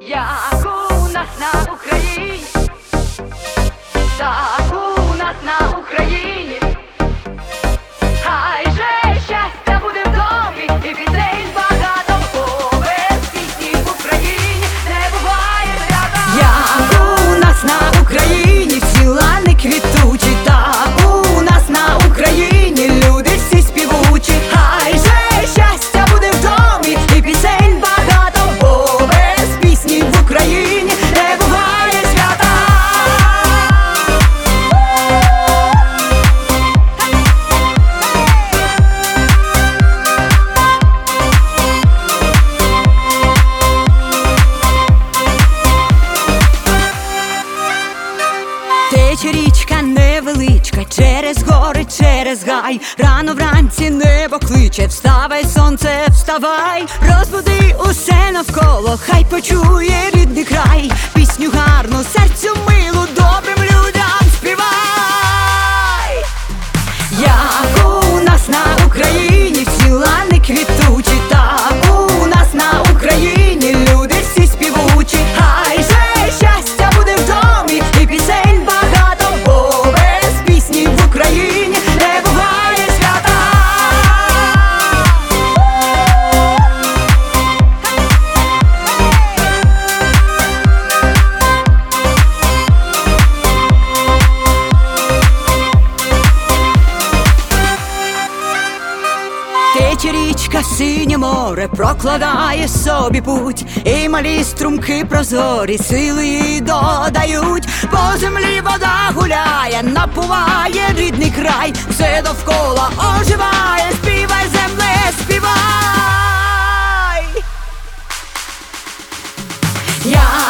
Як у нас на Україні, так у нас на Україні, хай же щастя буде в домі, і пісень багато, бо без пісні в Україні не буває свята. Як у нас на Україні, всі лани квітучі, так у нас на Україні, люди всі співучі, хай же щастя буде в домі, і пісень багато, бо без пісні в Україні не буває свята. Тече річка невеличка, через гори, через гай. Рано вранці небо кличе: вставай, сонце, вставай, розбуди усе навколо, хай почує рідний край. Пісню гарну, серцю милу, добрим людям співай. Як у нас на Україні, всі лани квітучі, так у нас на Україні, люди всі співучі, хай же щастя буде в домі, і пісень багато, бо без пісні в Україні не буває свята. Тече річка, синє море, прокладає собі путь, і малі струмки прозорі сили їй додають. По землі вода гуляє, напуває рідний край, все довкола оживає, співай, земле, співай.